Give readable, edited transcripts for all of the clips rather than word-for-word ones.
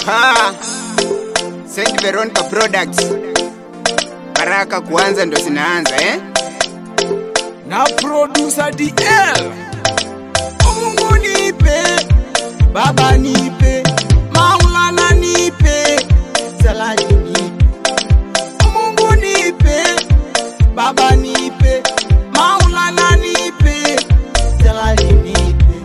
Aha. Saint Veronica Products. Baraka kuanza ndo zinaanza Na producer DL. Mungu nipe, Baba nipe, Maulana nipe, Saladi nipe. Mungu nipe, Baba nipe, Maulana nipe, Saladi nipe.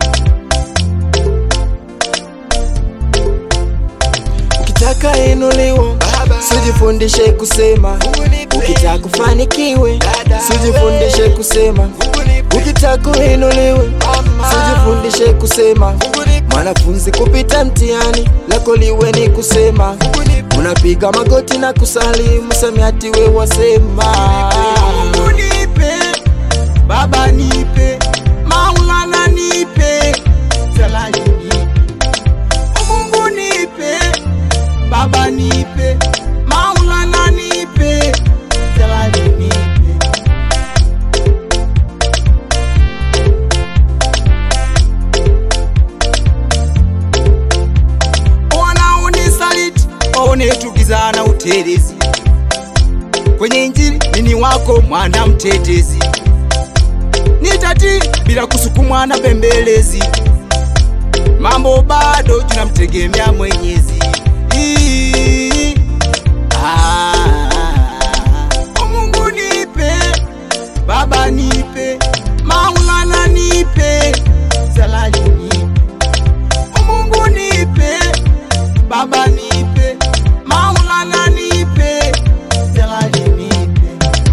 Ukitaka inuliwa, sijifundishe kusema. Ukitaka kufanikiwe, sijifundishe kusema. Ukitaka inuliwe, sijifundishe kusema. Mwanafunzi kupita mtihani, lako liwe ni kusema. Unapiga magoti na kusali, msamiati we wasema. Mungu nipe, Baba nipe, Maulana nipe, Saladi nipe. Mungu nipe, Baba nipe, Maulana nipe, Saladi nipe. Wanaonisaliti waonetugizana uterezi. Kwenye Injili nini wako mwana mtetezi. Nitati bila kusukumwa na bembelezi. Mambo bado tunamtegemea Mwenyezi. Mungu nipe, Baba nipe, Maulana nipe, Saladi nipe. Mungu nipe, Baba nipe, Maulana nipe, Saladi nipe.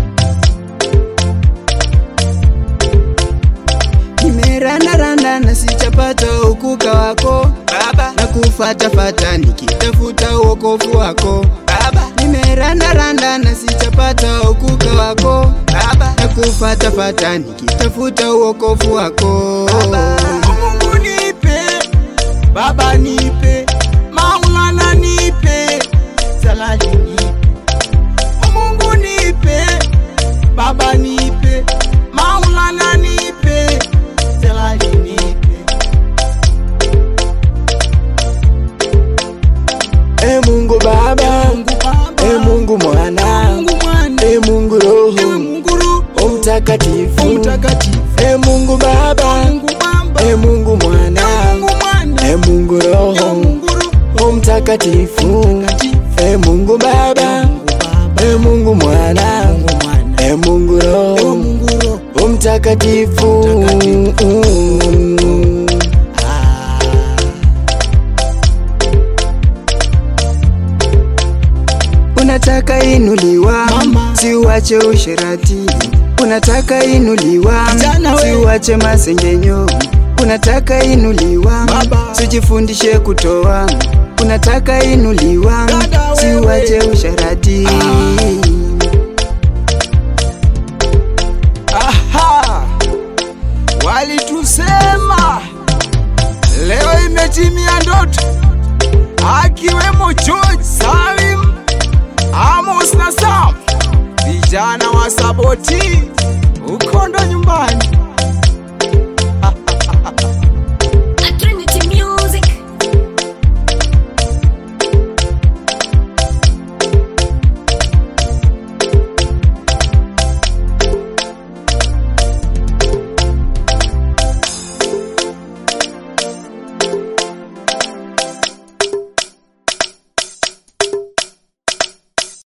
Nimeranda na sichapata ukuka wako Baba. na kufata nikitafuta wokovu wako Baba. Nimeranda na sichapata ukuka wako Baba. na kufata nikitafuta wokovu wako Baba. Mungu nipe, Baba nipe, Maulana nipe, Saladi nipe. Mungu nipe, Baba nipe, Maulana nipe, Saladi nipe. Mungu Baba, Mungu Mwana, Mungu Roho Mtakatifu. Mungu Baba, Mungu Mwana, Mungu Roho Mtakatifu. Mungu Baba, Mungu Mwana, Mungu Roho Mtakatifu. Unataka inuliwa, si uache usherati. Unataka inuliwa, si uache masengenyo. Unataka inuliwa, sijifundishe kutoa. Unataka inuliwa, si uache usherati. Aha! Walitusema leo imetimia ndoto.